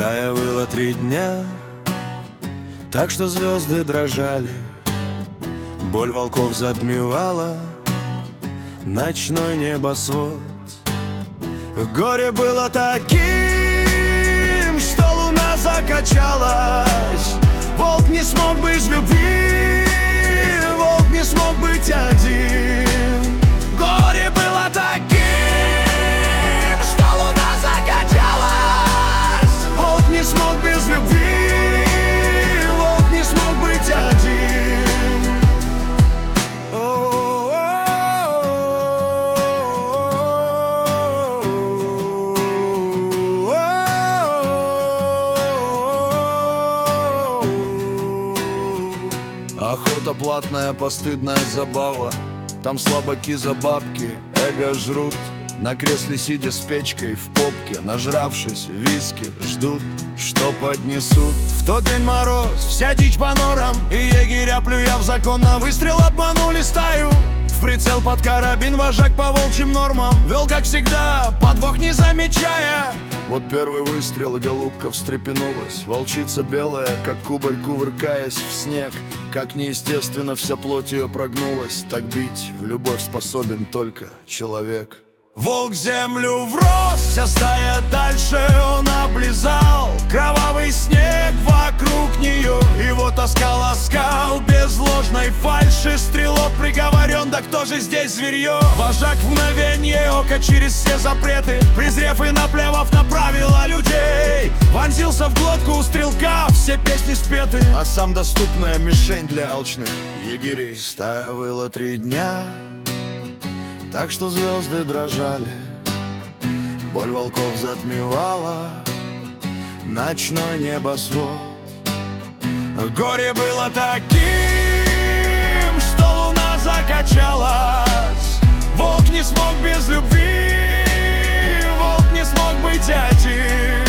Стая выла 3 дня, так что звезды дрожали. Боль волков затмевала ночной небосвод. Горе было таким, что луна закачалась. Волк не смог быть в любви, волк не смог быть один. Горе было таким, что луна закачалась. Волк не смог без любви, волк не смог быть один. Охота платная, постыдная забава. Там слабаки за бабки эго жрут. На кресле сидя с печкой в попке, нажравшись виски, ждут, что поднесут. В тот день мороз, вся дичь по норам, и егеря, плюя в закон, на выстрел обманули стаю. В прицел под карабин вожак по волчьим нормам вел, как всегда, подвох не замечая. Вот первый выстрел, и голубка встрепенулась. Волчица белая, как кубарь, кувыркаясь в снег. Как неестественно вся плоть ее прогнулась. Так бить в любовь способен только человек. Волк землю врос, вся стая дальше он облизал. Кровавый снег вокруг нее, и вот оскал без ложной фальши. Стрелок приговорен, да кто же здесь зверье? Вожак в мгновенье ока через все запреты, презрев и наплевав на правила людей, вонзился в глотку у стрелка, все песни спеты, а сам доступная мишень для алчных егерей. Стая выла 3 дня, так что звезды дрожали. Боль волков затмевала ночной небосвод. Горе было таким, что луна закачалась. Волк не смог без любви, волк не смог быть один.